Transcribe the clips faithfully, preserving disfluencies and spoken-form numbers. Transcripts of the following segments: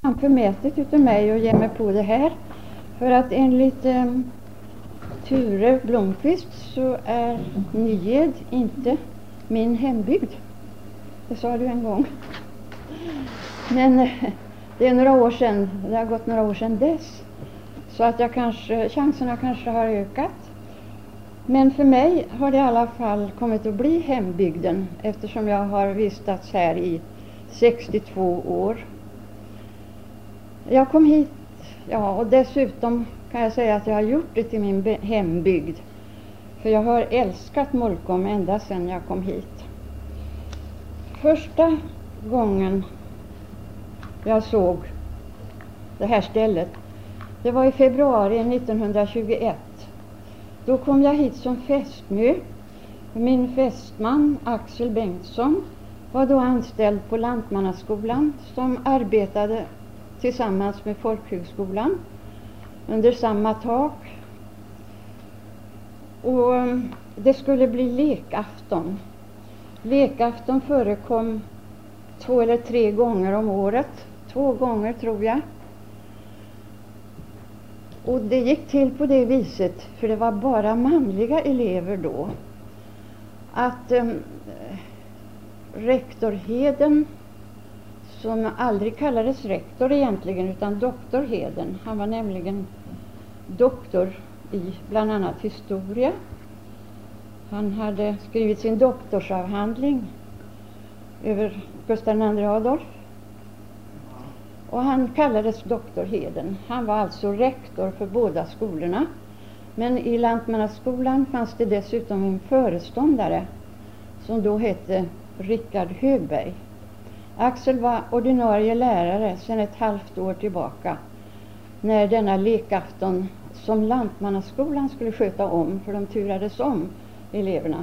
förmätet utav mig att ge mig på det här. För att enligt eh, Ture Blomqvist så är Nyed inte min hembygd. Det sa du en gång. Men eh, det är några år sedan, det har gått några år sedan dess. Så att jag kanske, chanserna kanske har ökat. Men för mig har det i alla fall kommit att bli hembygden, eftersom jag har vistats här i sextiotvå år. Jag kom hit, ja, och dessutom kan jag säga att jag har gjort det till min hembygd. För jag har älskat Molkom ända sedan jag kom hit. Första gången jag såg det här stället, det var i februari nittonhundratjugoett. Då kom jag hit som fästmö. Min fästman Axel Bengtsson var då anställd på Lantmannaskolan som arbetade tillsammans med Folkhögskolan under samma tak. Och det skulle bli lekafton. Lekafton förekom två eller tre gånger om året. Två gånger tror jag. Och det gick till på det viset, för det var bara manliga elever då, att um, rektor Heden, som aldrig kallades rektor egentligen utan doktor Heden, han var nämligen doktor i bland annat historia. Han hade skrivit sin doktorsavhandling över Gustav II Adolf. Och han kallades doktor Heden. Han var alltså rektor för båda skolorna. Men i Lantmannaskolan fanns det dessutom en föreståndare som då hette Rickard Högberg. Axel var ordinarie lärare sedan ett halvt år tillbaka, när denna lekafton som Lantmannaskolan skulle sköta om, för de turades om eleverna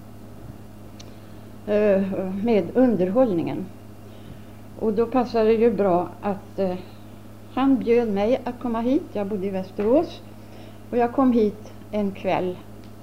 med underhållningen. Och då passade det ju bra att eh, han bjöd mig att komma hit. Jag bodde i Västerås och jag kom hit en kväll.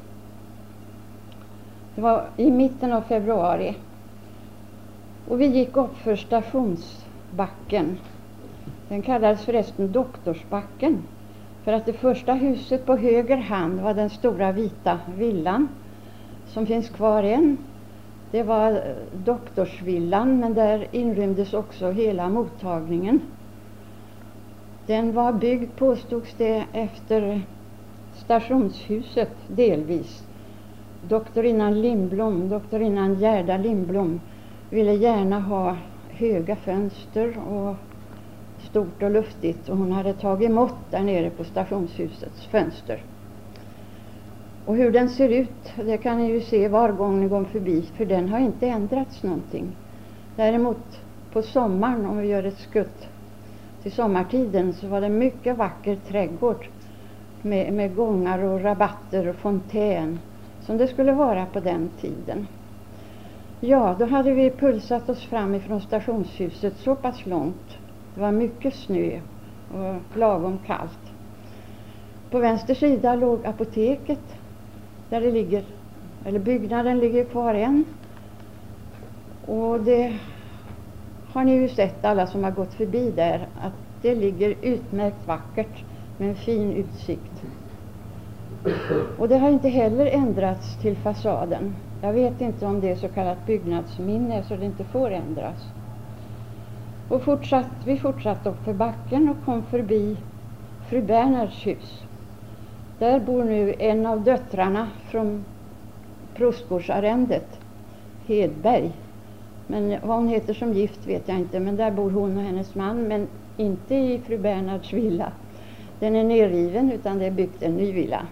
Det var i mitten av februari. Och vi gick upp för Stationsbacken. Den kallades förresten Doktorsbacken. För att det första huset på höger hand var den stora vita villan som finns kvar än. Det var doktorsvillan, men där inrymdes också hela mottagningen. Den var byggd, påstods det, efter stationshuset delvis. Doktorinnan Lindblom, doktorinnan Gerda Lindblom, ville gärna ha höga fönster och stort och luftigt. Och hon hade tagit mått där nere på stationshusets fönster. Och hur den ser ut, det kan ni ju se var gång ni går förbi, för den har inte ändrats någonting. Däremot på sommaren, om vi gör ett skutt till sommartiden, så var det mycket vacker trädgård med, med gångar och rabatter och fontän, som det skulle vara på den tiden. Ja, då hade vi pulsat oss fram ifrån stationshuset så pass långt. Det var mycket snö och lagom kallt. På vänster sida låg apoteket, där det ligger, eller byggnaden ligger kvar än. Och det har ni ju sett, alla som har gått förbi där, att det ligger utmärkt vackert med en fin utsikt. Och det har inte heller ändrats till fasaden. Jag vet inte om det är så kallat byggnadsminne, så det inte får ändras. Och fortsatt, vi fortsatte upp för backen och kom förbi fru Bernhards hus. Där bor nu en av döttrarna från Prostgårdsarrendet, Hedberg. Men vad hon heter som gift vet jag inte, men där bor hon och hennes man, men inte i fru Bernhards villa. Den är nerriven, utan det är byggt en ny villa.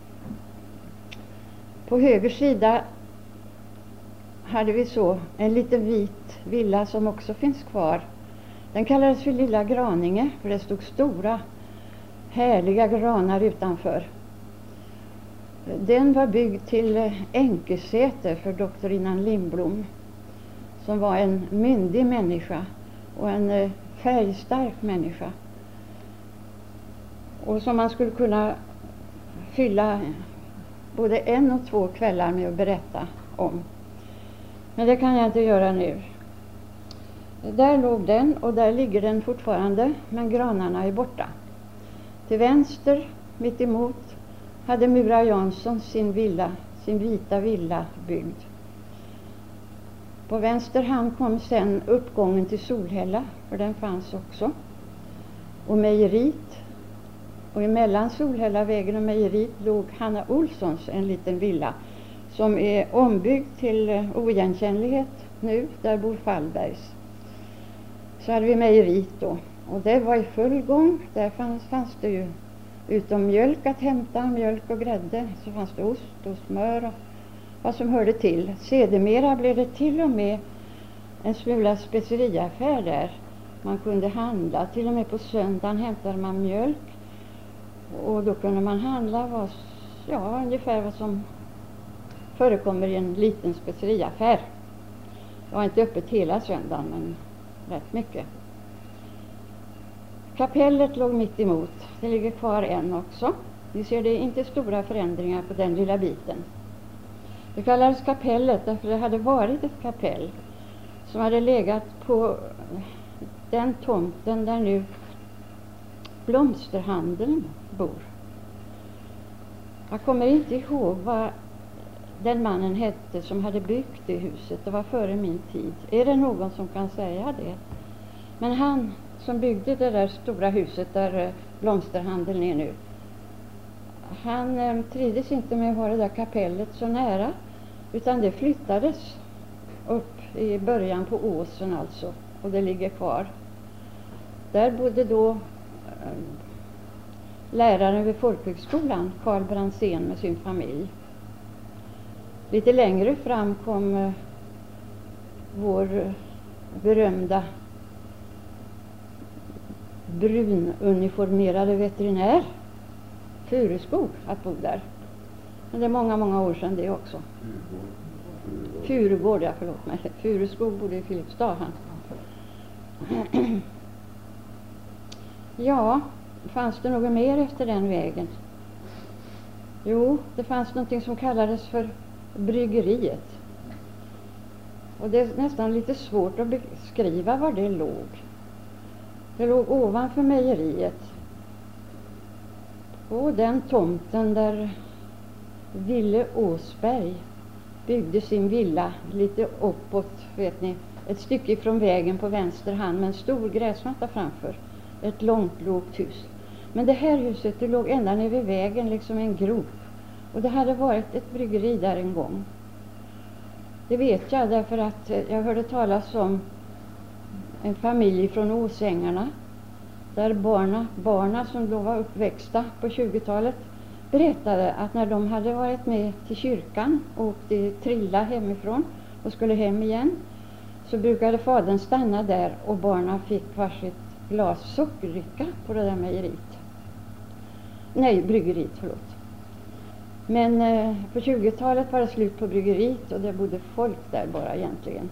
På höger sida hade vi så en liten vit villa som också finns kvar. Den kallades för Lilla Graninge, för det stod stora härliga granar utanför. Den var byggd till enkesäte för doktorinnan Lindblom, som var en myndig människa och en färgstark människa. Och som man skulle kunna fylla både en och två kvällar med att berätta om. Men det kan jag inte göra nu. Där låg den, och där ligger den fortfarande, men granarna är borta. Till vänster, mitt emot, hade Mura Jansson sin villa, sin vita villa byggd. På vänster hand kom sen uppgången till Solhälla, för den fanns också. Och mejeriet. Och emellan Solhällavägen och mejeriet låg Hanna Olssons, en liten villa, som är ombyggd till oigenkännlighet nu. Där bor Fallbergs. Så hade vi mejeriet då. Och det var i full gång. Där fanns, fanns det ju, utom mjölk att hämta, mjölk och grädde, så fanns det ost och smör och vad som hörde till. Sedermera blev det till och med en smula speceriaffär där. Man kunde handla, till och med på söndagen hämtade man mjölk. Och då kunde man handla vad, ja, ungefär vad som förekommer i en liten speceriaffär. Det var inte öppet hela söndagen, men rätt mycket. Kapellet låg mitt emot. Det ligger kvar än också. Ni ser, det är inte stora förändringar på den lilla biten. Det kallades kapellet därför det hade varit ett kapell som hade legat på den tomten där nu blomsterhandeln bor. Jag kommer inte ihåg vad den mannen hette som hade byggt det huset. Det var före min tid. Är det någon som kan säga det? Men han som byggde det där stora huset där blomsterhandeln är nu, han eh, trivdes inte med att ha det där kapellet så nära, utan det flyttades upp i början på åsen alltså, och det ligger kvar. Där bodde då eh, läraren vid folkhögskolan, Carl Brandsén, med sin familj. Lite längre fram kom eh, vår berömda brununiformerade veterinär Fureskog att bo där. Men det är många, många år sedan det också. Furugård, ja, förlåt mig. Fureskog bodde i Filipstad, han. Ja, fanns det något mer efter den vägen? Jo, det fanns någonting som kallades för bryggeriet. Och det är nästan lite svårt att beskriva var det låg. Det låg ovanför mejeriet. På den tomten där Ville Åsberg byggde sin villa lite uppåt, vet ni. Ett stycke från vägen på vänster hand med en stor gräsmatta framför. Ett långt, lågt hus. Men det här huset, det låg ända nere vid vägen, liksom en grop. Och det hade varit ett bryggeri där en gång. Det vet jag därför att jag hörde talas om en familj från Åsängarna. Där barna, barna som då var uppväxta på tjugotalet berättade att när de hade varit med till kyrkan och åkte trilla hemifrån och skulle hem igen, så brukade fadern stanna där och barna fick varsitt glas sockerdricka på det där mejeriet. Nej, bryggeriet, förlåt. Men eh, på tjugotalet var det slut på bryggeriet och det bodde folk där bara egentligen.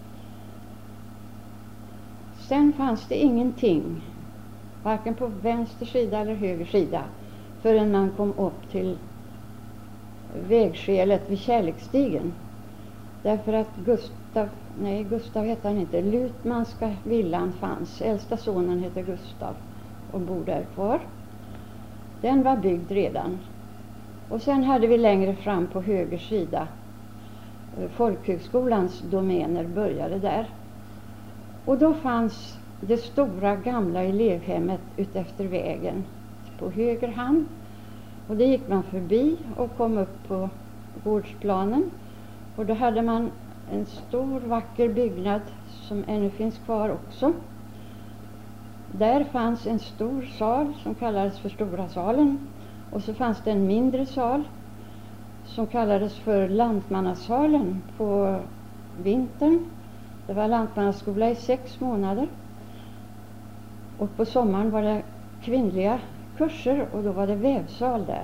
Sen fanns det ingenting, varken på vänster sida eller höger sida, förrän man kom upp till vägskälet vid Kärleksstigen. Därför att Gustav, nej Gustav hette han inte, Lutmanska villan fanns. Äldsta sonen heter Gustav och bor där kvar. Den var byggd redan. Och sen hade vi längre fram på höger sida folkhögskolans domäner började där. Och då fanns det stora gamla elevhemmet utefter vägen på höger hand. Och det gick man förbi och kom upp på gårdsplanen. Och då hade man en stor vacker byggnad som ännu finns kvar också. Där fanns en stor sal som kallades för Stora salen. Och så fanns det en mindre sal som kallades för Lantmannasalen på vintern. Det var lantmannaskola i sex månader. Och på sommaren var det kvinnliga kurser och då var det vävsal där.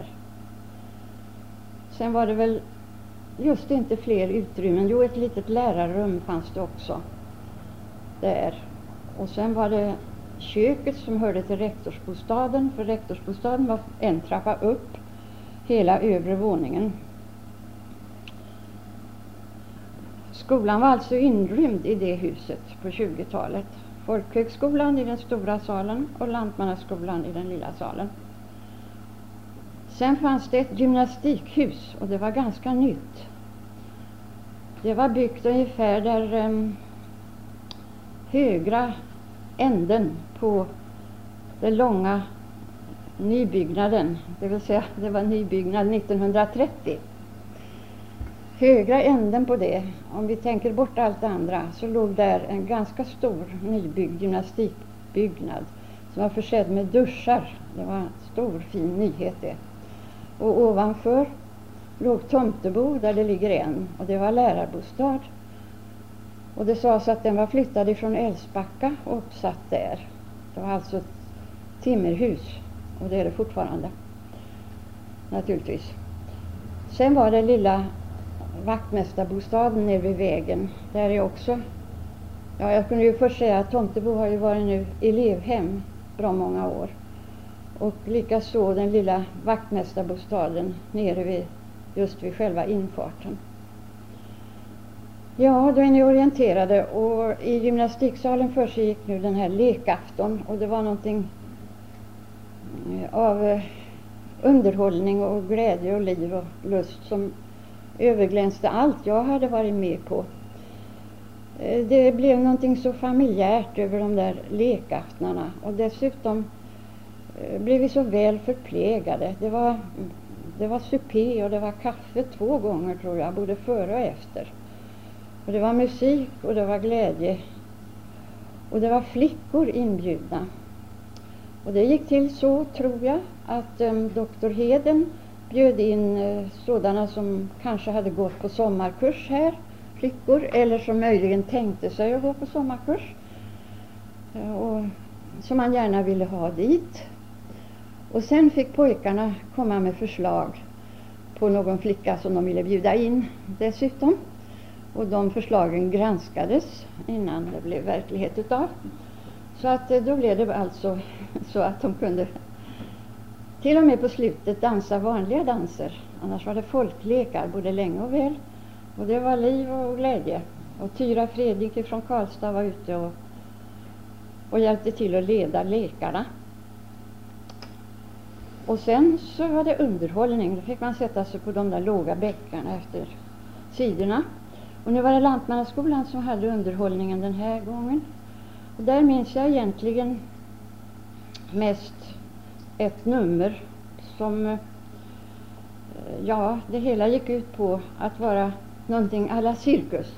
Sen var det väl just inte fler utrymmen. Jo, ett litet lärarrum fanns det också där. Och sen var det köket som hörde till rektorsbostaden. För rektorsbostaden var en trappa upp hela övre våningen. skolan var alltså inrymd i det huset på tjugotalet. Folkhögskolan i den stora salen och Lantmannaskolan i den lilla salen. Sen fanns det ett gymnastikhus och det var ganska nytt. Det var byggt ungefär där um, högra änden på den långa nybyggnaden, det vill säga det var nybyggnad nittonhundratrettio. Högra änden på det, om vi tänker bort allt det andra, så låg där en ganska stor nybyggd gymnastikbyggnad som var försedd med duschar. Det var en stor fin nyhet det. Och ovanför låg Tomtebo där det ligger en, och det var lärarbostad. Och det sades att den var flyttad ifrån Älvsbacka och uppsatt där. Det var alltså ett timmerhus, och det är det fortfarande, naturligtvis. Sen var det lilla vaktmästarbostaden nere vid vägen. Där är också, ja, jag kunde ju först säga att Tomtebo har ju varit nu elevhem bra många år. Och likaså den lilla vaktmästarbostaden nere vid, just vid själva infarten. Ja, då är ni orienterade, och i gymnastiksalen försiggick nu den här lekafton, och det var någonting av underhållning och glädje och liv och lust som överglänste allt jag hade varit med på. Det blev någonting så familjärt över de där lekaftnarna, och dessutom blev vi så väl förplägade. Det var, det var supé och det var kaffe två gånger, tror jag, både före och efter. Och det var musik och det var glädje. Och det var flickor inbjudna. Och det gick till så, tror jag, att um, doktor Heden bjöd in uh, sådana som kanske hade gått på sommarkurs här, flickor, eller som möjligen tänkte sig att gå på sommarkurs. Uh, och som man gärna ville ha dit. Och sen fick pojkarna komma med förslag på någon flicka som de ville bjuda in dessutom. Och de förslagen granskades innan det blev verklighet utav. Så att då blev det alltså så att de kunde till och med på slutet dansa vanliga danser. Annars var det folklekar både länge och väl. Och det var liv och glädje. Och Tyra Fredrik från Karlstad var ute och, och hjälpte till att leda lekarna. Och sen så var det underhållning. Då fick man sätta sig på de där låga bäckarna efter sidorna. Och nu var det Lantmannaskolan som hade underhållningen den här gången. Och där minns jag egentligen mest ett nummer som, ja, det hela gick ut på att vara någonting à la cirkus.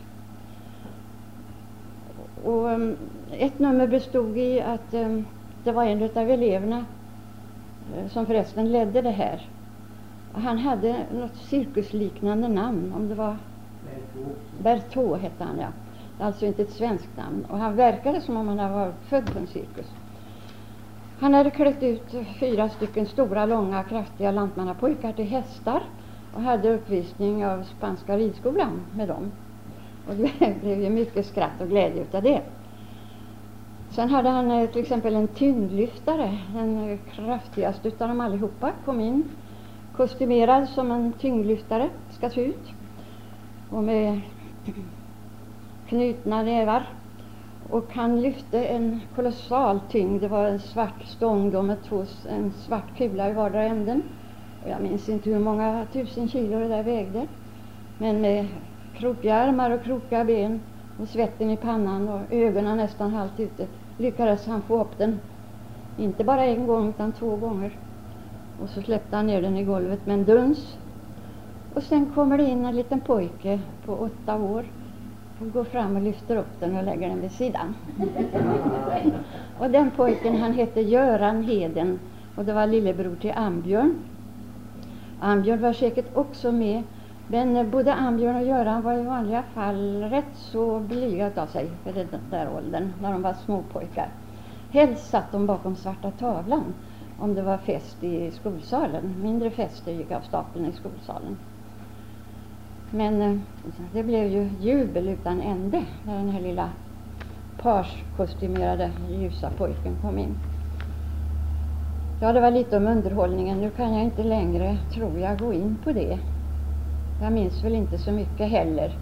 Och um, ett nummer bestod i att um, det var en av eleverna uh, som förresten ledde det här. Och han hade något cirkusliknande namn, om det var Berthaud hette han, ja. Alltså inte ett svenskt namn. Och han verkade som om han hade varit född på en cirkus. Han hade klätt ut fyra stycken stora, långa, kraftiga lantmannapojkar till hästar och hade uppvisning av spanska ridskolan med dem. Och det blev ju mycket skratt och glädje utav det. Sen hade han till exempel en tyngdlyftare, den kraftigaste utav dem allihopa, kom in kostymerad som en tyngdlyftare ska se ut. Och med knutna nävar. Och han lyfte en kolossal tyngd. Det var en svart stång då med två, en svart kula i vardera änden. Och jag minns inte hur många tusen kilo det där vägde. Men med krokiga armar och krokiga ben och svetten i pannan och ögonen nästan halvt ute lyckades han få upp den. Inte bara en gång utan två gånger. Och så släppte han ner den i golvet med en duns. Och sen kommer det in en liten pojke på åtta år och går fram och lyfter upp den och lägger den vid sidan. Och den pojken, han hette Göran Heden och det var lillebror till Ambjörn. Ambjörn var säkert också med, men både Ambjörn och Göran var i vanliga fall rätt så blyga av sig för den där åldern när de var små pojkar. Helst satt de bakom svarta tavlan om det var fest i skolsalen. Mindre fester gick av stapeln i skolsalen. Men eh, det blev ju jubel utan ände när den här lilla parskostymerade ljusa pojken kom in. Ja, det var lite om underhållningen. Nu kan jag inte längre, tror jag, gå in på det. Jag minns väl inte så mycket heller.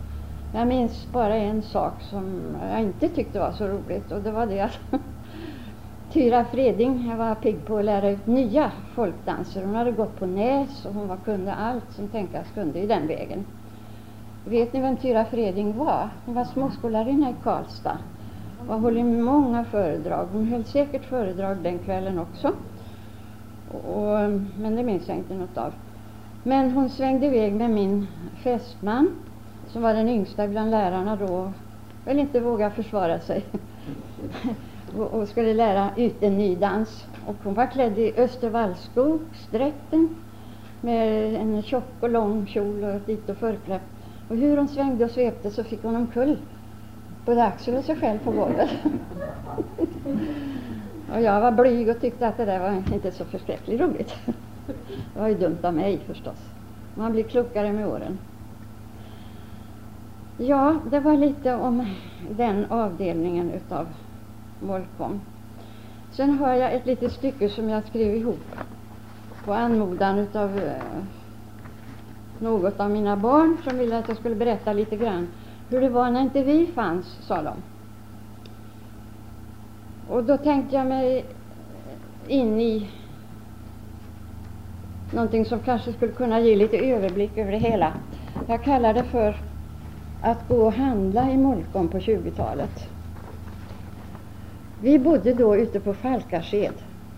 Jag minns bara en sak som jag inte tyckte var så roligt, och det var det att Tyra Freding, jag var pigg på att lära ut nya folkdanser. Hon hade gått på Näs och hon var, kunde allt som tänkas kunde i den vägen. Vet ni vem Tyra Freding var? Hon var småskolarinna i Karlstad och har hållit många föredrag. Hon höll säkert föredrag den kvällen också. Och, men det minns jag inte något av. Men hon svängde iväg med min fästman, som var den yngsta bland lärarna då, väl inte våga försvara sig. och, och skulle lära ut en ny dans. Och hon var klädd i Östervallskogsdräkten med en tjock och lång kjol och dit och förkläpp. Och hur hon svängde och svepte så fick hon omkull både Axel och sig själv på golvet. Och jag var blyg och tyckte att det där var inte så förskräckligt roligt. Det var ju dumt av mig förstås. Man blir klokare med åren. Ja, det var lite om den avdelningen utav Molkom. Sen har jag ett litet stycke som jag skrev ihop på anmodan utav eh, något av mina barn som ville att jag skulle berätta lite grann hur det var när inte vi fanns, sa de. Och då tänkte jag mig in i någonting som kanske skulle kunna ge lite överblick över det hela. Jag kallar det för att gå och handla i Molkom på tjugotalet. Vi bodde då ute på Falkasked.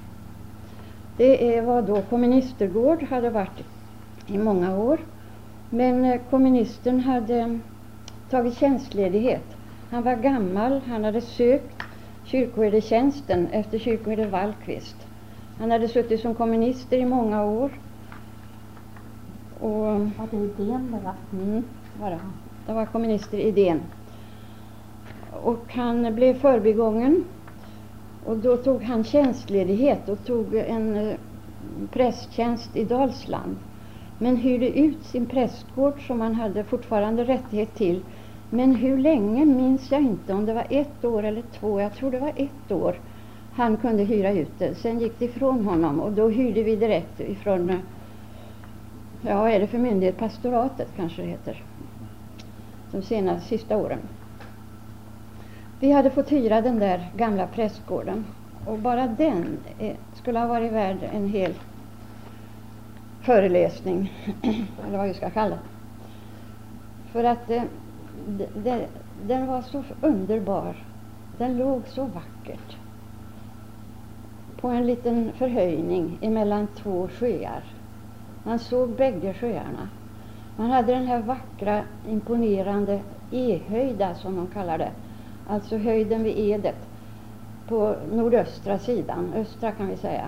Det var då komministergård, hade varit i många år. Men kommunisten hade tagit tjänstledighet. Han var gammal, han hade sökt kyrkoherdetjänsten efter kyrkoherde Wallqvist. Han hade suttit som komminister i många år. Och var det idén det var? Mm, var det. Det var kommunister idén. Och han blev förbigången. Och då tog han tjänstledighet och tog en eh, prästtjänst i Dalsland. Men hyrde ut sin prästgård som han hade fortfarande rättighet till. Men hur länge minns jag inte, om det var ett år eller två, jag tror det var ett år han kunde hyra ut det. Sen gick det ifrån honom och då hyrde vi direkt ifrån, ja vad är det för myndighet, pastoratet kanske det heter, de senaste sista åren. Vi hade fått hyra den där gamla prästgården och bara den eh, skulle ha varit värd en hel föreläsning, eller vad vi ska kalla det. För att eh, de, de, den var så underbar, den låg så vackert på en liten förhöjning emellan två sjöar. Man såg bägge sjöarna. Man hade den här vackra, imponerande E-höjda som de kallar det. Alltså höjden vid Edet på nordöstra sidan, östra kan vi säga.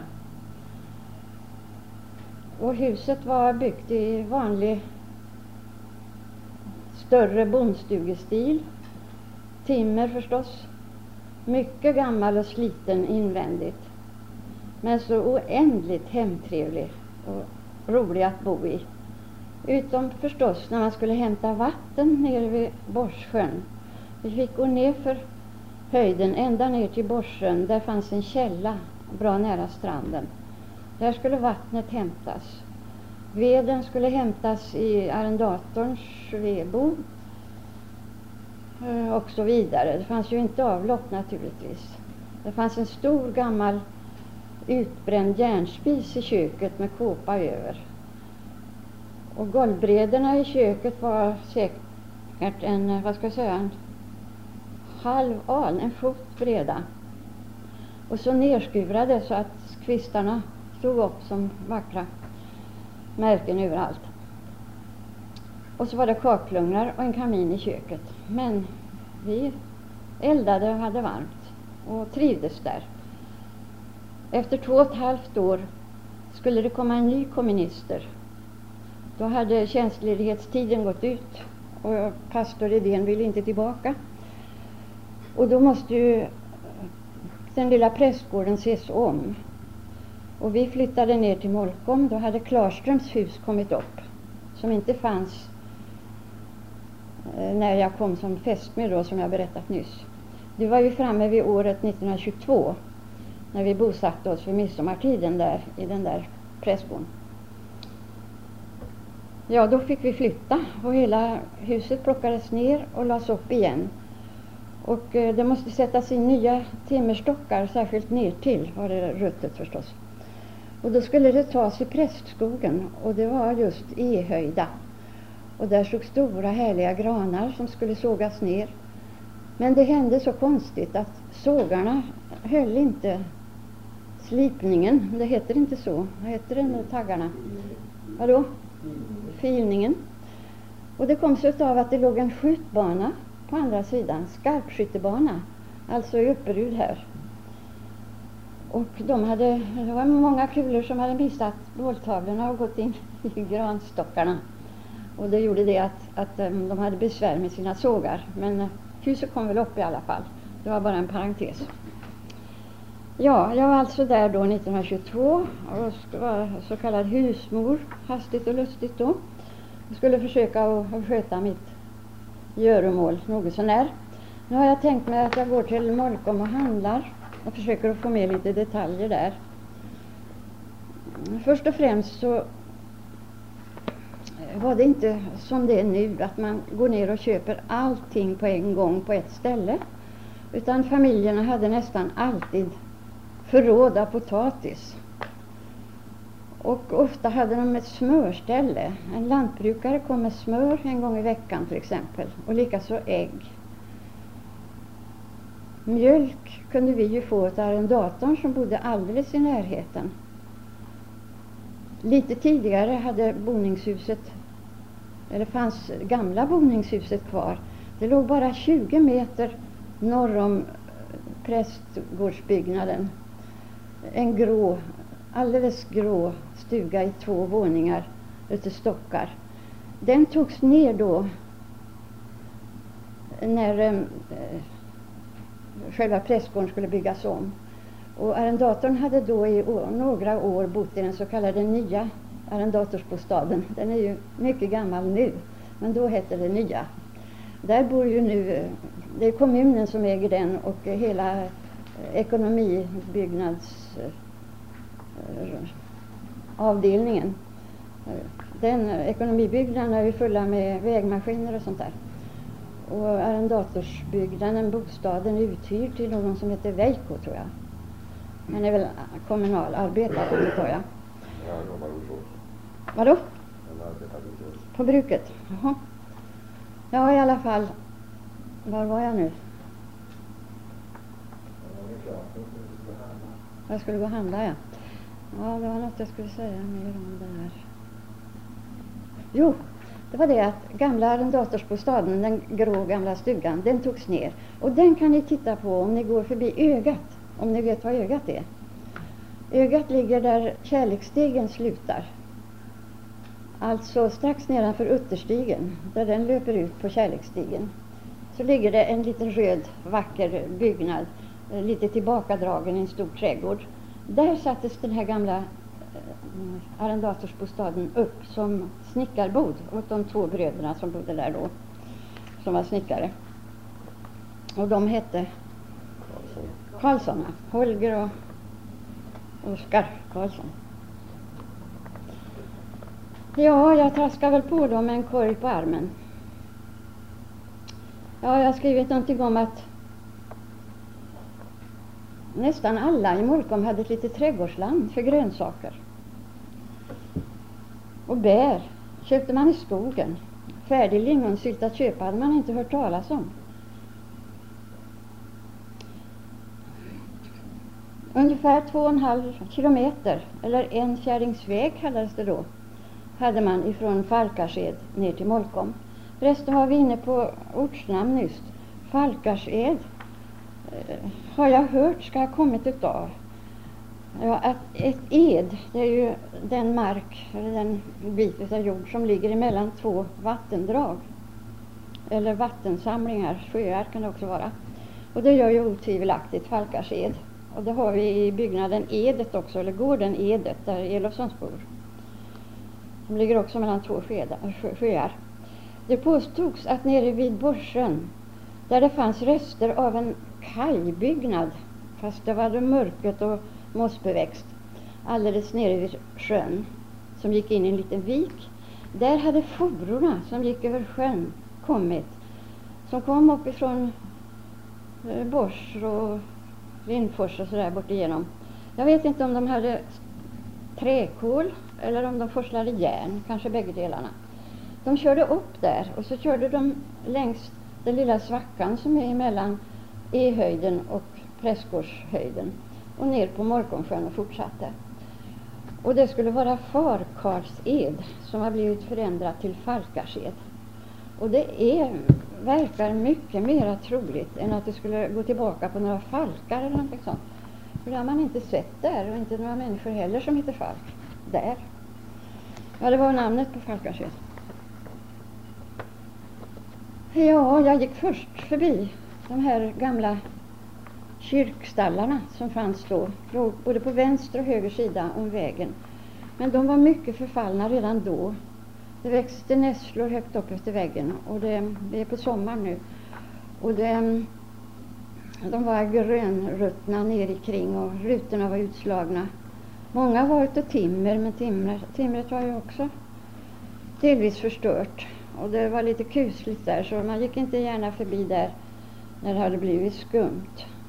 Och huset var byggt i vanlig större bondstugestil. Timmer förstås. Mycket gammal och sliten invändigt. Men så oändligt hemtrevlig och rolig att bo i. Utom förstås när man skulle hämta vatten nere vid Borssjön. Vi fick gå ner för höjden ända ner till Borssjön. Där fanns en källa bra nära stranden. Där skulle vattnet hämtas. Veden skulle hämtas i arrendatorns vedbo. Eh, och så vidare. Det fanns ju inte avlopp naturligtvis. Det fanns en stor gammal utbränd järnspis i köket med kåpa över. Och golvbräderna i köket var säkert en, vad ska jag säga, en halv al, en fot breda. Och så nerskurade så att kvistarna stod upp som vackra märken överallt. Och så var det kakelugnar och en kamin i köket. Men vi eldade och hade varmt och trivdes där. Efter två och ett halvt år skulle det komma en ny komminister. Då hade tjänstledighetstiden gått ut och pastor Idén ville inte tillbaka. Och då måste ju den lilla prästgården ses om. Och vi flyttade ner till Molkom. Då hade Klarströms hus kommit upp, som inte fanns eh, när jag kom som fästmö då, som jag berättat nyss. Det var ju framme vid året nittonhundratjugotvå när vi bosatte oss vid midsommartiden där i den där prästgården. ja, då fick vi flytta och hela huset plockades ner och lades upp igen. Och eh, det måste sättas in nya timmerstockar, särskilt ner till var det ruttet förstås. Och då skulle det tas i prästskogen, och det var just E-höjda. Och där såg stora härliga granar som skulle sågas ner. Men det hände så konstigt att sågarna höll inte slipningen. Det heter inte så. Vad heter det med taggarna? Vadå? Filningen. Och det kom så av att det låg en skjutbana på andra sidan. Skarpskyttebana. Alltså i Upperud här. Och de hade, det var många kulor som hade missat båltavlorna och gått in i granstockarna. Och det gjorde det att, att um, de hade besvär med sina sågar. Men uh, huset kom väl upp i alla fall. Det var bara en parentes. Ja, jag var alltså där då nittonhundratjugotvå och var så kallad husmor, hastigt och lustigt då. Jag skulle försöka att, att sköta mitt göromål något så när. Nu har jag tänkt mig att jag går till Molkom och handlar och försöker att få med lite detaljer där. Först och främst så var det inte som det är nu, att man går ner och köper allting på en gång på ett ställe. Utan familjerna hade nästan alltid förråd av potatis. Och ofta hade de ett smörställe. En lantbrukare kom med smör en gång i veckan till exempel. Och likaså ägg. Mjölk kunde vi ju få av arrendatorn som bodde alldeles i närheten. Lite tidigare hade boningshuset, eller fanns gamla boningshuset kvar. Det låg bara tjugo meter norr om prästgårdsbyggnaden. En grå, alldeles grå stuga i två våningar ute i stockar. Den togs ner då när eh, själva prästgården skulle byggas om. Och arrendatorn hade då i år, några år bott i den så kallade nya arrendatorsbostaden. Den är ju mycket gammal nu, men då hette det nya. Där bor ju nu, det är kommunen som äger den och hela ekonomibyggnadsavdelningen. Den ekonomibyggnaden är ju fulla med vägmaskiner och sånt där. Och arrendatorsbyggnaden, bostaden, är uthyrd till någon som heter Veiko, tror jag. Han är väl kommunalarbetare, det tror jag. Ja, han jobbar hos oss. Vadå? Han arbetar hos oss. På bruket? Jaha. Ja, i alla fall. Var var jag nu? Jag skulle gå och handla, ja. Ja, det var något jag skulle säga mer om det här. Jo, det var det att gamla arrendatorsbostaden, den grå gamla stugan, den togs ner. Och den kan ni titta på om ni går förbi Ögat, om ni vet vad Ögat är. Ögat ligger där Kärleksstigen slutar. Alltså strax nedanför Utterstigen, där den löper ut på Kärleksstigen. Så ligger det en liten röd, vacker byggnad, lite tillbakadragen i en stor trädgård. Där sattes den här gamla eh, arrendatorsbostaden upp som snickarbod åt de två bröderna som bodde där då, som var snickare. Och de hette Karlsson, Holger och Oskar Karlsson. Ja, jag traskar väl på dem med en korg på armen. Ja, jag har skrivit någonting om att nästan alla i Molkom hade ett litet trädgårdsland för grönsaker. Och bär köpte man i skogen. Färdig lingonsylt att köpa hade man inte hört talas om. Ungefär två och en halv kilometer, eller en fjärdingsväg kallades det då, hade man ifrån Falkarsed ner till Molkom. Resten var vi inne på ortsnamn nyss. Falkarsed eh, har jag hört ska ha kommit utav. Ja, att ett ed, det är ju den mark, eller den bit av jord som ligger emellan två vattendrag. Eller vattensamlingar, sjöar kan det också vara. Och det gör ju otvivelaktigt Falkarsed. Och det har vi i byggnaden Edet också, eller gården Edet, där Elofssons bor. Som ligger också mellan två sjöar. Det påstods att nere vid Borsjön, där det fanns rester av en kajbyggnad, fast det var det mörket och mossbeväxt, alldeles nere vid sjön, som gick in i en liten vik. Där hade fororna som gick över sjön kommit. Som kom uppifrån eh, Bors och Lindfors och sådär bort igenom. Jag vet inte om de hade träkol eller om de forslade järn, kanske bägge delarna. De körde upp där och så körde de längs den lilla svackan som är emellan E-höjden och Prästgårdshöjden och ner på Morgonsjön och fortsatte. Och det skulle vara Farkarlsed som har blivit förändrat till Falkarsed. Och det är, verkar mycket mer troligt än att det skulle gå tillbaka på några falkar eller något sånt. För det har man inte sett där och inte några människor heller som heter Falk där. Ja, det var namnet på Falkarsed. Ja, jag gick först förbi de här gamla kyrkstallarna som fanns då, låg både på vänster och höger sida om vägen. Men de var mycket förfallna redan då. Det växte nässlor högt upp efter väggen och det, det är på sommaren nu. Och det, de var grönruttna ner i kring och rutorna var utslagna. Många var utav timmer, men timmer, timret var ju också delvis förstört. Och det var lite kusligt där, så man gick inte gärna förbi där när det hade blivit skumt.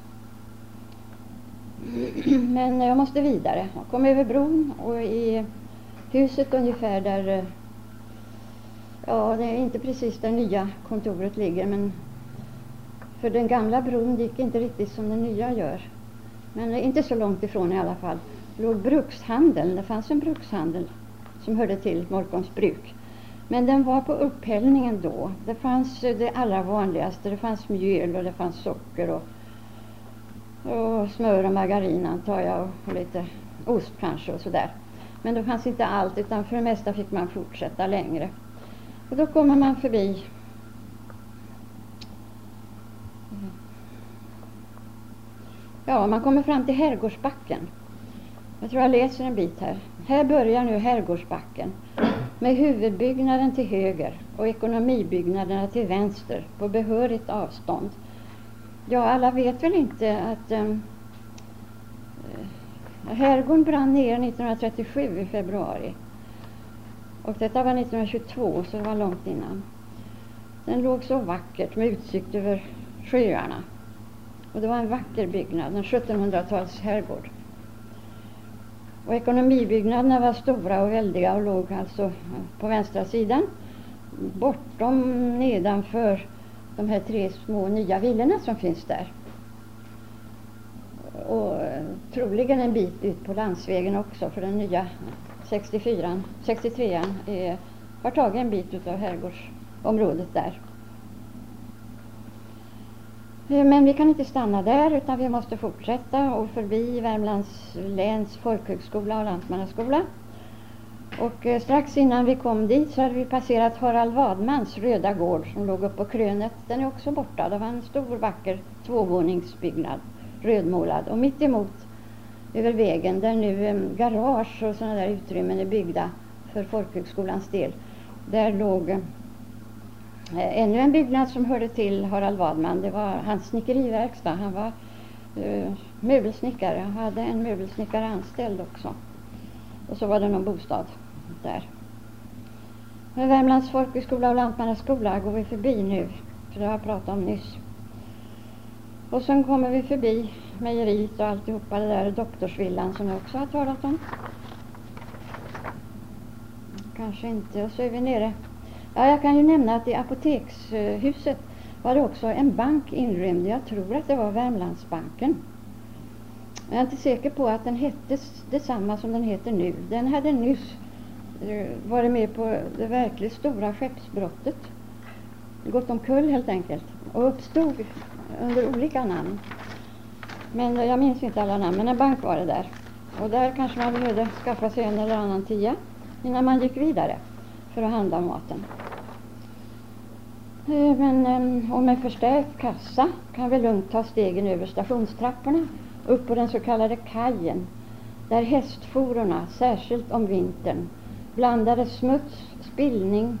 Men jag måste vidare. Jag kom över bron och i huset ungefär där, ja, det är inte precis där nya kontoret ligger, men för den gamla bron gick inte riktigt som den nya gör. Men inte så långt ifrån i alla fall. Det låg brukshandeln, det fanns en brukshandel som hörde till Molkoms bruk. Men den var på upphällningen då. Det fanns det allra vanligaste, det fanns mjöl och det fanns socker och Och smör och margarin antar jag och, och lite ost kanske och sådär. Men det fanns inte allt, utan för det mesta fick man fortsätta längre. Och då kommer man förbi Ja, man kommer fram till Herrgårdsbacken. Jag tror jag läser en bit här. Här börjar nu Herrgårdsbacken med huvudbyggnaden till höger och ekonomibyggnaderna till vänster på behörigt avstånd. Ja, alla vet väl inte att um, Herrgården brann ner nittonhundratrettiosju i februari. Och detta var nittonhundratjugotvå, så det var långt innan. Den låg så vackert med utsikt över sjöarna. Och det var en vacker byggnad, en sjuttonhundratals herrgård. Och ekonomibyggnaderna var stora och väldiga och låg alltså på vänstra sidan. Bortom, nedanför de här tre små nya villorna som finns där. Och troligen en bit ut på landsvägen också, för den nya sextiofyra, sextiotrean är, har tagit en bit utav herrgårdsområdet där. Men vi kan inte stanna där, utan vi måste fortsätta och förbi Värmlands läns folkhögskola och lantmannaskola. Och eh, strax innan vi kom dit så hade vi passerat Harald Wadmans röda gård som låg upp på krönet. Den är också borta. Det var en stor vacker tvåvåningsbyggnad, rödmålad. Och mitt emot över vägen där nu eh, garage och sådana där utrymmen är byggda för folkhögskolans del. Där låg eh, ännu en byggnad som hörde till Harald Wadman. Det var hans snickeriverkstad. Han var eh, möbelsnickare. Han hade en möbelsnickare anställd också. Och så var det någon bostad där. Men Värmlands folkhögskola och lantmannaskola går vi förbi nu. För det har jag pratat om nyss. Och sen kommer vi förbi mejeriet och alltihopa det där doktorsvillan som jag också har talat om. Kanske inte. Och så är vi nere. Ja, jag kan ju nämna att i apotekshuset var det också en bank inrymd. Jag tror att det var Värmlandsbanken. Jag är inte säker på att den hette detsamma som den heter nu. Den hade nyss uh, varit med på det verkligt stora skeppsbrottet. Gått omkull helt enkelt. Och uppstod under olika namn. Men uh, jag minns inte alla namn, men en bank var det där. Och där kanske man behövde skaffa sig en eller annan tia innan man gick vidare för att handla maten. Uh, men um, och med förstärkt kassa kan vi lugnt ta stegen över stationstrapporna upp på den så kallade kajen, där hästfororna, särskilt om vintern, blandade smuts, spillning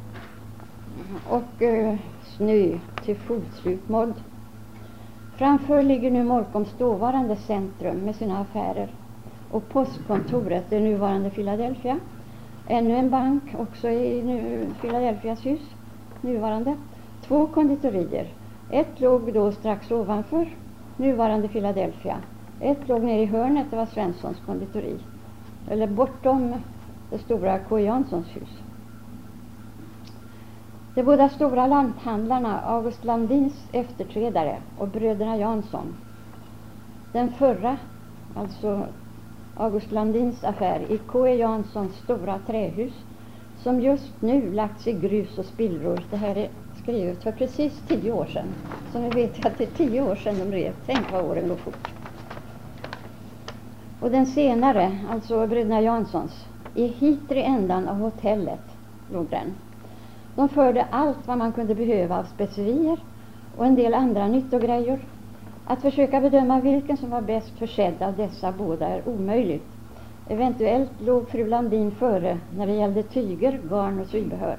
och eh, snö till fotslutmodd. Framför ligger nu Molkoms dåvarande centrum med sina affärer och postkontoret, det nuvarande Philadelphia, ännu en bank också i nu, Philadelphias hus, nuvarande. Två konditorier. Ett låg då strax ovanför nuvarande Philadelphia. Ett låg nere i hörnet, det var Svenssons konditori. Eller bortom det stora K. Janssons hus. De båda stora lanthandlarna, August Landins efterträdare och bröderna Jansson. Den förra, alltså August Landins affär i K. Janssons stora trähus, som just nu lagts i grus och spillror. Det här är skrivet för precis tio år sedan. Så nu vet jag att det är tio år sedan de rev. Tänk vad åren går fort. Och den senare, alltså bröderna Janssons, i hittre ändan av hotellet låg den. De förde allt vad man kunde behöva av specerier och en del andra nyttogrejer. Att försöka bedöma vilken som var bäst försedd av dessa båda är omöjligt. Eventuellt låg fru Landin före när det gällde tyger, garn och sybehör.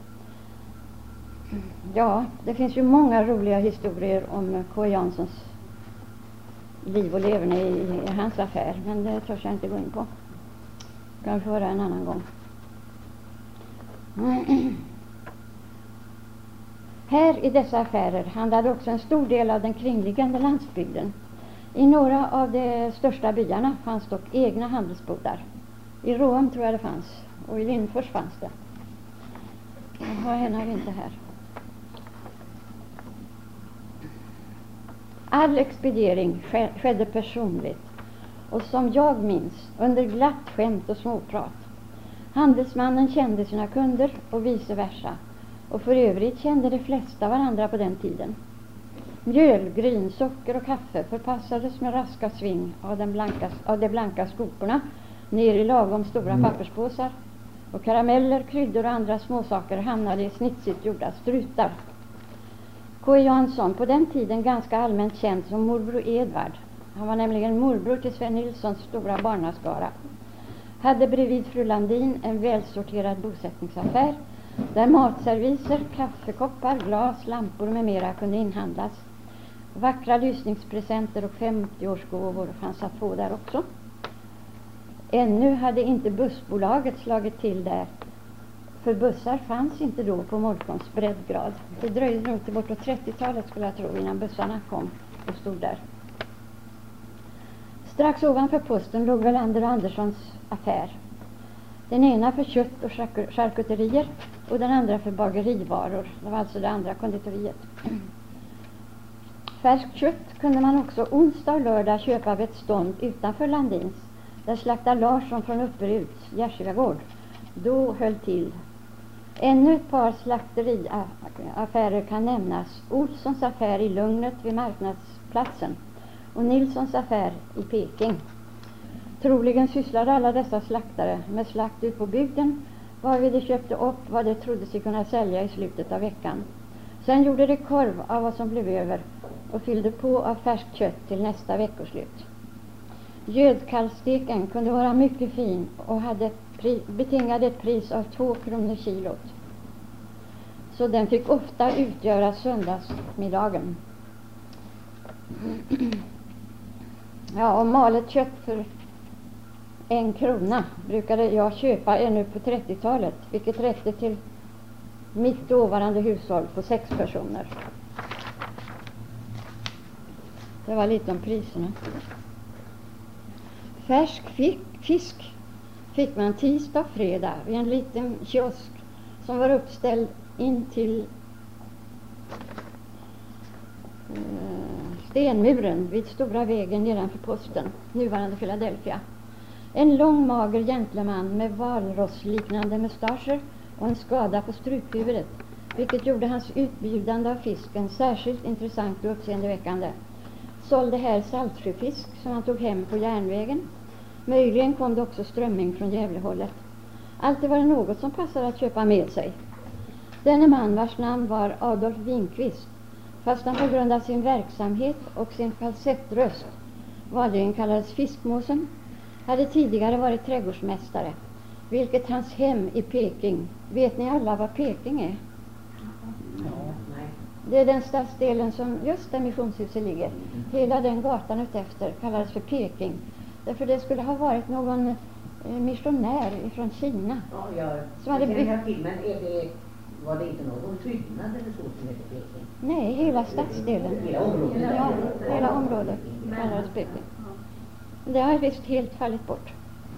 Ja, det finns ju många roliga historier om K. Janssons liv och leverne i, i hans affär, men det törs jag inte gå in på. Kan vi få höra en annan gång. Här i dessa affärer handlade också en stor del av den kringliggande landsbygden. I några av de största byarna fanns dock egna handelsbodar. I Råum tror jag det fanns, och i Lindfors fanns det. Jag har en av inte här. All expediering skedde personligt och som jag minns under glatt skämt och småprat. Handelsmannen kände sina kunder och vice versa, och för övrigt kände de flesta varandra på den tiden. Mjöl, gryn, socker och kaffe förpassades med raska sving av, den blanka, av de blanka skoporna ner i lagom stora papperspåsar, och karameller, kryddor och andra småsaker hamnade i snitsigt gjorda strutar. K. Jansson, på den tiden ganska allmänt känd som morbror Edvard, han var nämligen morbror till Sven Nilssons stora barnaskara, hade bredvid fru Landin en välsorterad bosättningsaffär där matserviser, kaffekoppar, glas, lampor med mera kunde inhandlas. Vackra lysningspresenter och femtioårsgåvor fanns att få där också. Ännu hade inte bussbolaget slagit till där, för bussar fanns inte då på Molkoms breddgrad. Det dröjde nog till bortåt trettiotalet skulle jag tro innan bussarna kom och stod där. Strax ovanför posten låg Welander och Anderssons affär. Den ena för kött och charkuterier och den andra för bagerivaror. Det var alltså det andra konditoriet. Färskt kött kunde man också onsdag och lördag köpa vid ett stånd utanför Landins, där slaktar Larsson från Upperuds, Gärsivagård, då höll till. Ännu ett par slakteriaffärer kan nämnas. Olssons affär i Lugnet vid marknadsplatsen och Nilssons affär i Peking. Troligen sysslade alla dessa slaktare med slakt ut på bygden, varvid de köpte upp vad de trodde sig kunna sälja i slutet av veckan. Sen gjorde de korv av vad som blev över och fyllde på av färskt kött till nästa veckoslut. Gödkallsteken kunde vara mycket fin och hade pri- betingade ett pris av två kronor kilot. Så den fick ofta utgöra söndagsmiddagen. Ja, och malet kött för en krona brukade jag köpa ännu på trettiotalet, vilket räckte till mitt dåvarande hushåll på sex personer. Det var lite om priserna. Färsk fisk fick man tisdag och fredag vid en liten kiosk som var uppställd in till uh, stenmuren vid stora vägen nedanför posten, nuvarande Philadelphia. En lång mager gentleman med valrossliknande mustascher och en skada på struphuvudet, vilket gjorde hans utbjudande av fisken särskilt intressant och uppseendeväckande. Sålde här saltsjöfisk som han tog hem på järnvägen. Möjligen kom det också strömming från Gävlehållet. Alltid var det något som passade att köpa med sig. Denne man, vars namn var Adolf Winqvist, fast han på grund av sin verksamhet och sin falsettröst vanligen kallades Fiskmåsen, hade tidigare varit trädgårdsmästare, vilket hans hem i Peking. Vet ni alla vad Peking är? Ja, nej. Det är den stadsdelen som just där missionshuset ligger. Hela den gatan utefter kallades för Peking. Därför det skulle ha varit någon eh, missionär från Kina. Ja, jag Så hade känner byggt- till, men är det, var det inte någon byggnad eller så som heter Peking? Nej, hela stadsdelen. Hela området? Ja, hela området kallades Peking. Det har visst helt fallit bort.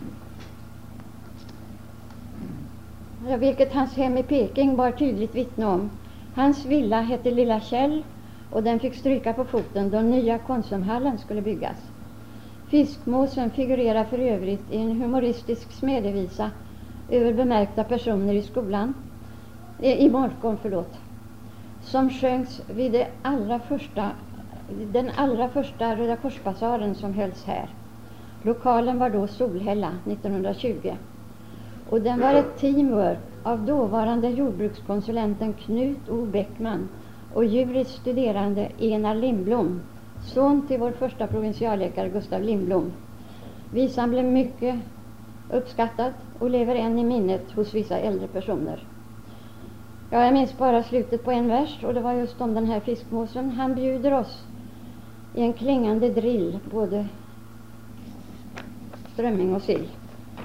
Ja, vilket hans hem i Peking var tydligt vittne om. Hans villa hette Lilla Kjell och den fick stryka på foten då nya Konsumhallen skulle byggas. Fiskmåsen figurerar för övrigt i en humoristisk smedevisa över bemärkta personer i skolan, i Molkom, förlåt, som sjöngs vid det allra första, den allra första Röda Korsbasaren som hölls här. Lokalen var då Solhälla nittonhundratjugo och den var ett teamwork av dåvarande jordbrukskonsulenten Knut O. Bäckman och juris studerande Enar Lindblom, son till vår första provinsialläkare Gustav Lindblom. Visan blev mycket uppskattad och lever än i minnet hos vissa äldre personer. Ja, jag minns bara slutet på en vers och det var just om den här fiskmåsen. Han bjuder oss i en klingande drill både strömming och sill.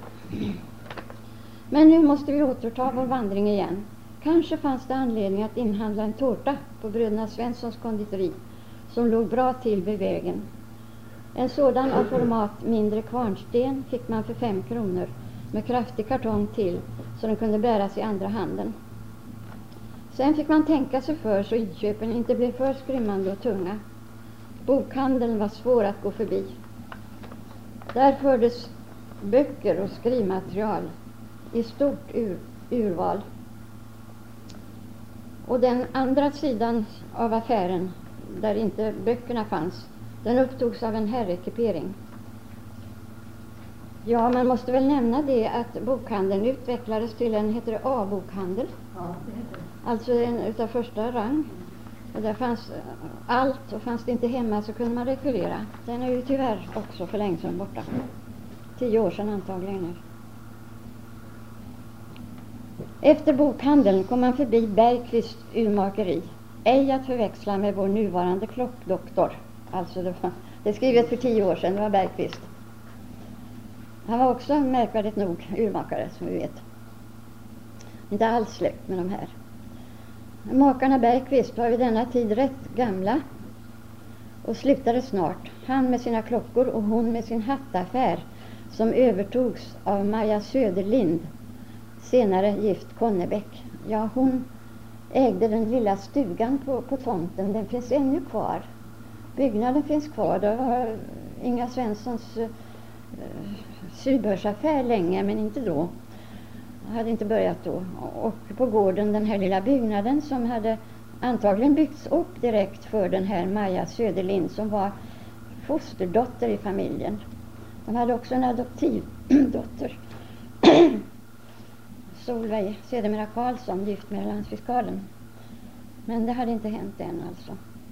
Men nu måste vi återta vår vandring igen. Kanske fanns det anledning att inhandla en tårta på bröderna Svenssons konditori som låg bra till vid vägen. En sådan av format mindre kvarnsten fick man för fem kronor med kraftig kartong till så den kunde bäras i andra handen. Sen fick man tänka sig för så inköpen inte blev för skrymmande och tunga. Bokhandeln var svår att gå förbi. Där fördes böcker och skrivmaterial i stort ur, urval. Och den andra sidan av affären, där inte böckerna fanns, den upptogs av en herrekipering. Ja, man måste väl nämna det att bokhandeln utvecklades till en, heter det A-bokhandel. Ja, det heter det. Alltså en utav första rang. Och där fanns allt, och fanns det inte hemma så kunde man rekvirera. Den är ju tyvärr också för länge sedan borta. Tio år sedan antagligen nu. Efter bokhandeln kom man förbi Bergqvist urmakeri. Ej att förväxla med vår nuvarande klockdoktor. Alltså det, var, det är skrivet för tio år sedan, det var Bergqvist. Han var också märkvärdigt nog urmakare som vi vet. Inte alls släkt med de här. Makarna Bergqvist var vid denna tid rätt gamla och slutade snart. Han med sina klockor och hon med sin hattaffär som övertogs av Maja Söderlind, senare gift Konnebäck. Ja, hon ägde den lilla stugan på, på tomten. Den finns ännu kvar. Byggnaden finns kvar. Det var Inga Svenssons uh, sybörsaffär länge, men inte då. Jag hade inte börjat då. Och på gården den här lilla byggnaden som hade antagligen byggts upp direkt för den här Maja Söderlind som var fosterdotter i familjen. De hade också en adoptivdotter. Solveig sedermera Karlsson, gift med landsfiskalen. Men det hade inte hänt än alltså.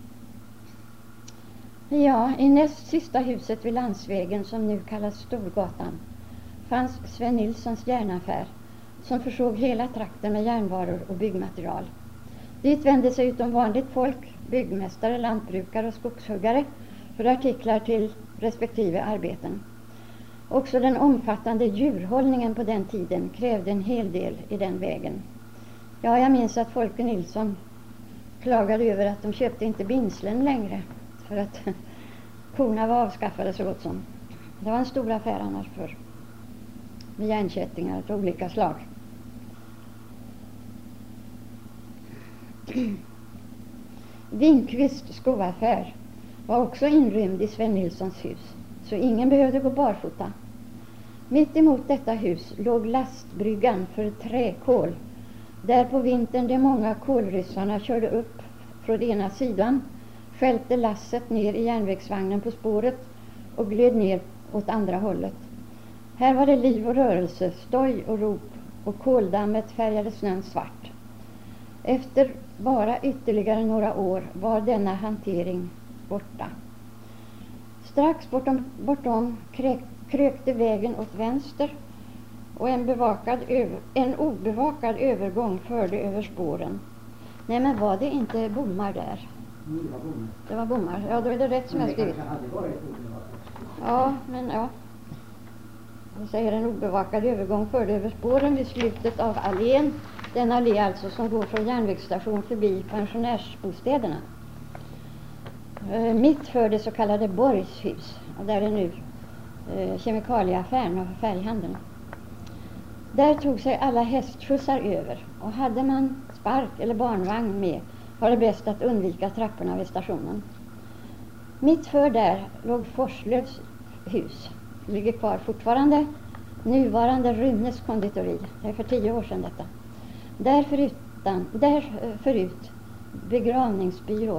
Ja, i näst sista huset vid landsvägen som nu kallas Storgatan fanns Sven Nilssons järnaffär som försåg hela trakten med järnvaror och byggmaterial. Dit vände sig utom vanligt folk, byggmästare, lantbrukare och skogshuggare för artiklar till respektive arbeten. Också den omfattande djurhållningen på den tiden krävde en hel del i den vägen. Ja, jag minns att Folke Nilsson klagade över att de köpte inte binslen längre för att korna var avskaffade så gott som. Det var en stor affär annars för med järnkättingar av olika slag. Winqvist skoaffär var också inrymd i Sven Nilssons hus, så ingen behövde gå barfota. Mitt emot detta hus låg lastbryggan för träkol, där på vintern de många kolryssarna körde upp från ena sidan, stjälpte lasset ner i järnvägsvagnen på spåret och gled ner åt andra hållet. Här var det liv och rörelse, stoj och rop, och koldammet färgade snön svart. Efter bara ytterligare några år var denna hantering borta. Strax bortom, bortom krök, krökte vägen åt vänster och en, bevakad över, en obevakad övergång förde över spåren. Nej, men var det inte bommar där? Mm, det var bommar. Det var bommar. Ja, då är det rätt som jag skrivit. Men det kanske hade varit bommar. Ja, men ja. Jag säger en obevakad övergång förde över spåren vid slutet av allén. Den allé alltså som går från järnvägsstation förbi pensionärsbostäderna. Eh, mitt för det så kallade Borgs hus, och där är nu eh, kemikalieaffären och färghandeln. Där tog sig alla hästskjutsar över, och hade man spark eller barnvagn med var det bäst att undvika trapporna vid stationen. Mitt för där låg Forslövs hus, ligger kvar fortfarande, nuvarande Runes konditori. Det är för tio år sedan detta. Där, förutan, där förut begravningsbyrå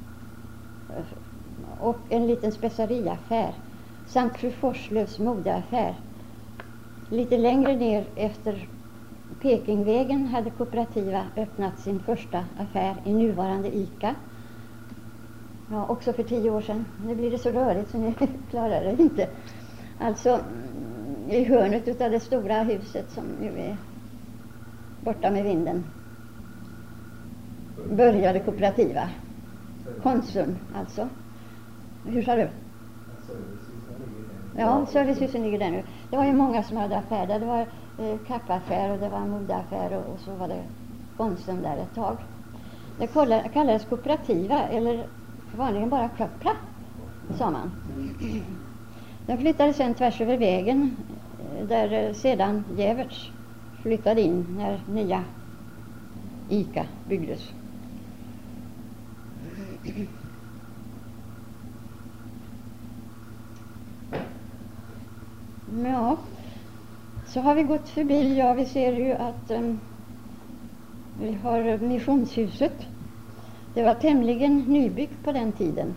och en liten speceriaffär samt fru Forslövs modeaffär. Lite längre ner efter Pekingvägen hade Kooperativa öppnat sin första affär i nuvarande ICA. Ja, också för tio år sedan. Nu blir det så rörigt så ni klarar det inte. Alltså i hörnet utav det stora huset som nu är borta med vinden började Kooperativa. Konsum alltså. Hur sa du? Ja, servicehusen ligger där nu. Det var ju många som hade affär där. Det var eh, kappaffär och det var modeaffär och, och så var det Konsum där ett tag. Det kallades Kooperativa eller vanligen bara Köppla, sa man. Den flyttade sen tvärs över vägen där eh, sedan Gäverts flyttade in när nya ICA byggdes. Ja, så har vi gått förbi, ja vi ser ju att um, vi har missionshuset. Det var tämligen nybyggt på den tiden.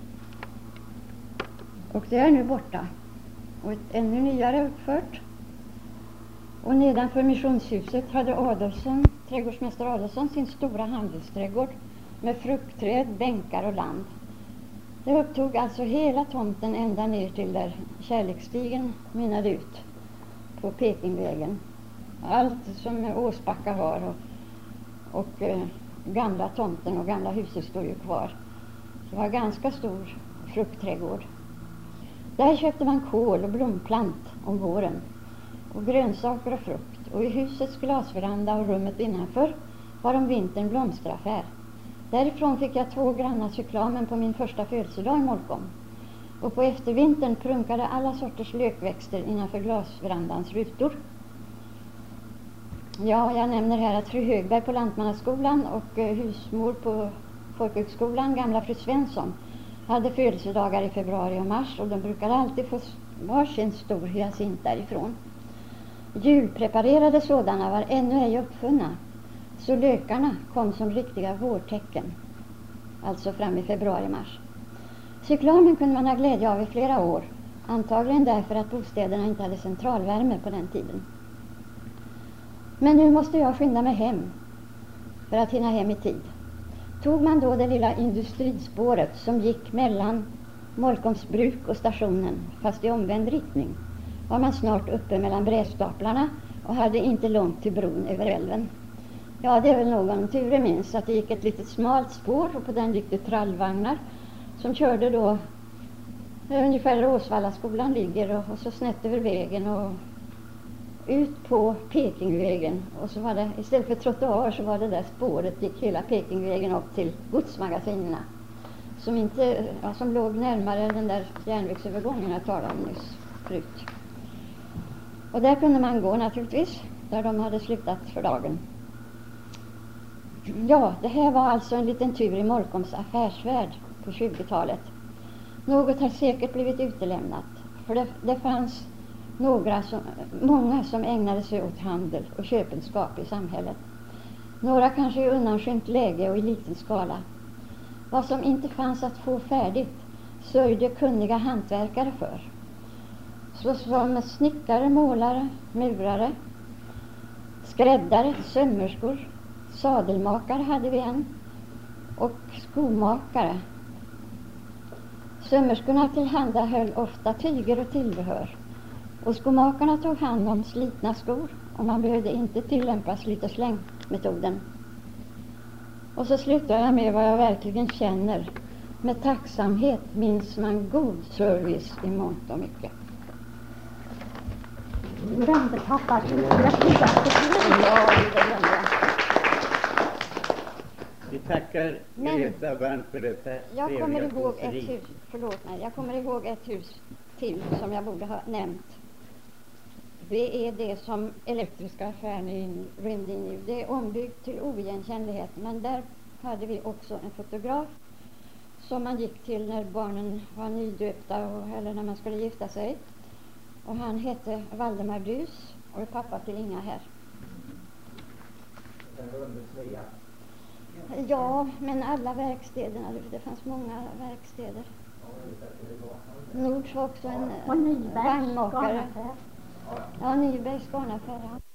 Och det är nu borta. Och ett ännu nyare uppfört. Och nedanför missionshuset hade Adolfsson, trädgårdsmästare Adolfsson sin stora handelsträdgård med fruktträd, bänkar och land. Det upptog alltså hela tomten ända ner till där Kärleksstigen mynnade ut på Pekingvägen. Allt som Åsbacka har och, och eh, gamla tomten och gamla huset står ju kvar. Det var ganska stor fruktträdgård. Där köpte man kål och blomplant om våren och grönsaker och frukt. Och i husets glasveranda och rummet innanför var om vintern blomsteraffär. Därifrån fick jag två grannars reklamen på min första födelsedag i Molkom. Och på eftervintern prunkade alla sorters lökväxter innanför glasverandans rutor. Ja, jag nämner här att fru Högberg på Lantmannaskolan och eh, husmor på Folkhögskolan, gamla fru Svensson, hade födelsedagar i februari och mars och de brukade alltid få varsin stor hyacint därifrån. Julpreparerade sådana var ännu ej uppfunna, så lökarna kom som riktiga vårtecken, alltså fram i februari-mars. Cyklamen kunde man ha glädje av i flera år, antagligen därför att bostäderna inte hade centralvärme på den tiden. Men nu måste jag skynda mig hem för att hinna hem i tid. Tog man då det lilla industrispåret som gick mellan Molkoms bruk och stationen, fast i omvänd riktning, var man snart uppe mellan brädstaplarna och hade inte långt till bron över älven. Ja, det är väl någon tur i minst att det gick ett litet smalt spår och på den gick det trallvagnar som körde då ungefär där Åsvallaskolan ligger och, och så snett över vägen och ut på Pekingvägen. Och så var det, istället för trottoar så var det där spåret, gick hela Pekingvägen upp till godsmagasinerna som, inte, ja, som låg närmare den där järnvägsövergången jag talade om nyss förut. Och där kunde man gå naturligtvis, där de hade slutat för dagen. Ja, det här var alltså en liten tur i Molkoms affärsvärld på tjugotalet. Något har säkert blivit utelämnat, för det, det fanns några som, många som ägnade sig åt handel och köpenskap i samhället. Några kanske i undanskymt läge och i liten skala. Vad som inte fanns att få färdigt sörjde kunniga hantverkare för. Så som snickare, målare, murare, skräddare, sömmerskor, sadelmakare hade vi en och skomakare. Sömmerskorna tillhandahöll ofta tyger och tillbehör och skomakarna tog hand om slitna skor och man behövde inte tillämpa slit och släng-metoden. Och så slutar jag med vad jag verkligen känner. Med tacksamhet minns man god service i mångt och mycket. Du glömde pappas grafiska. Ja, det glömde jag. Vi tackar Men- Greta varmt för detta Jag kommer trevliga ihåg kåseri. ett hus, förlåt mig, jag kommer ihåg ett hus till som jag borde ha nämnt. Det är det som elektriska affären in- rymde in i. Det är ombyggt till oigenkännlighet, men där hade vi också en fotograf som man gick till när barnen var nydöpta och, eller när man skulle gifta sig. Och han hette Valdemar Dus och är pappa till Inga här. Ja, men alla verkstäderna, det fanns många verkstäder. Nords var också en Och Nybergs vagnmakare. garnaffär. Ja, Nybergs garnaffär. Ja.